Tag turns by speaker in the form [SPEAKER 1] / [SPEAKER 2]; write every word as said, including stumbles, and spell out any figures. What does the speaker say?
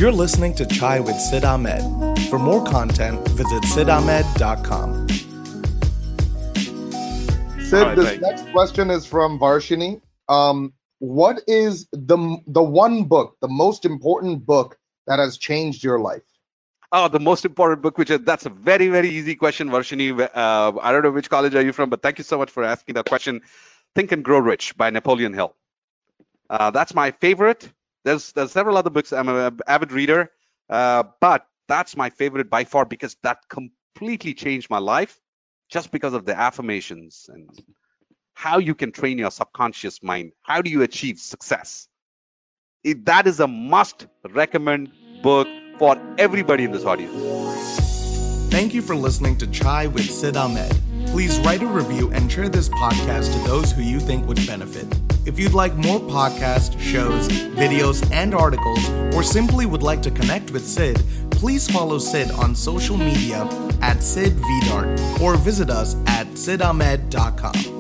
[SPEAKER 1] You're listening to Chai with Sid Ahmed. For more content, visit sid ahmed dot com.
[SPEAKER 2] Sid,
[SPEAKER 3] right,
[SPEAKER 2] this
[SPEAKER 3] thanks.
[SPEAKER 2] next question is from Varshini. Um, what is the the one book, the most important book that has changed your life?
[SPEAKER 3] Oh, the most important book, which is, that's a very, very easy question, Varshini. Uh, I don't know which college are you from, but thank you so much for asking that question. Think and Grow Rich by Napoleon Hill. Uh, that's my favorite. There's there's several other books. I'm an avid reader, uh, but that's my favorite by far because that completely changed my life just because of the affirmations and how you can train your subconscious mind. How do you achieve success? It, that is a must recommend book for everybody in this audience.
[SPEAKER 1] Thank you for listening to Chai with Sid Ahmed. Please write a review and share this podcast to those who you think would benefit. If you'd like more podcasts, shows, videos, and articles, or simply would like to connect with Sid, please follow Sid on social media at Sid Vidart or visit us at sid ahmed dot com.